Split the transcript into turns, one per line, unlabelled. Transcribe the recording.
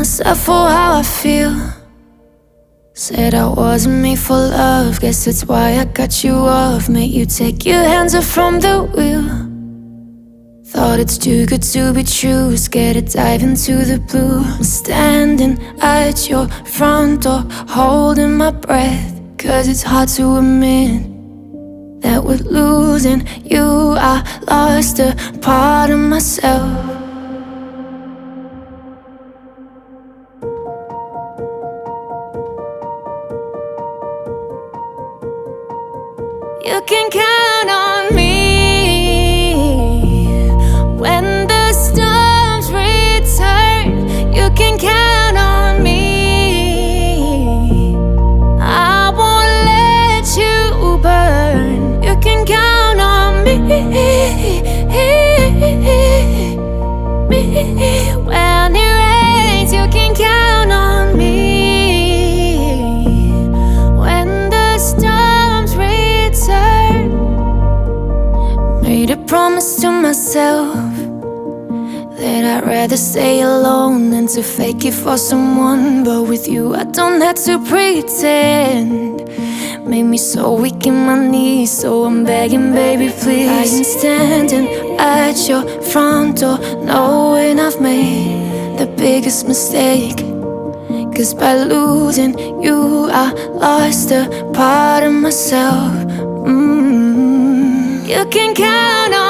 myself for how I feel. Said I wasn't made for love, guess that's why I cut you off. Made you take your hands off from the wheel. Thought it's too good to be true, scared to dive into the blue. I'm standing at your front door, holding my breath, cause it's hard to admit that with losing you I lost a part of myself. You can count on me when the storms return. You can count on me, I won't let you burn. You can count on me, when it rains. You can count on me when the storms return. Made a promise to myself that I'd rather stay alone than to fake it for someone. But with you I don't have to pretend. Made me so weak in my knees, so I'm begging, baby, please. I am standing at your front door, knowing I've made the biggest mistake. Cause by losing you I lost a part of myself. You can count on